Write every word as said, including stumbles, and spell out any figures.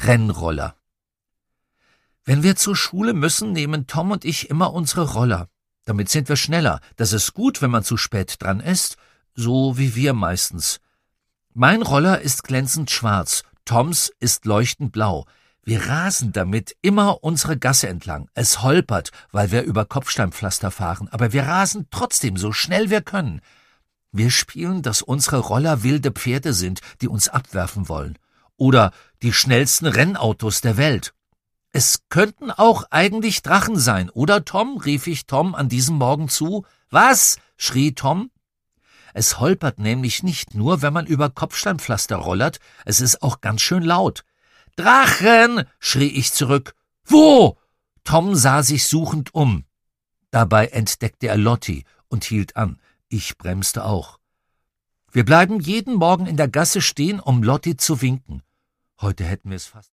Rennroller. Wenn wir zur Schule müssen, nehmen Tom und ich immer unsere Roller. Damit sind wir schneller. Das ist gut, wenn man zu spät dran ist, so wie wir meistens. Mein Roller ist glänzend schwarz, Toms ist leuchtend blau. Wir rasen damit immer unsere Gasse entlang. Es holpert, weil wir über Kopfsteinpflaster fahren, aber wir rasen trotzdem so schnell wir können. Wir spielen, dass unsere Roller wilde Pferde sind, die uns abwerfen wollen. Oder die schnellsten Rennautos der Welt. Es könnten auch eigentlich Drachen sein, oder Tom? Rief ich Tom an diesem Morgen zu. Was? Schrie Tom. Es holpert nämlich nicht nur, wenn man über Kopfsteinpflaster rollert, es ist auch ganz schön laut. Drachen! Schrie ich zurück. Wo? Tom sah sich suchend um. Dabei entdeckte er Lottie und hielt an. Ich bremste auch. Wir bleiben jeden Morgen in der Gasse stehen, um Lottie zu winken. Heute hätten wir es fast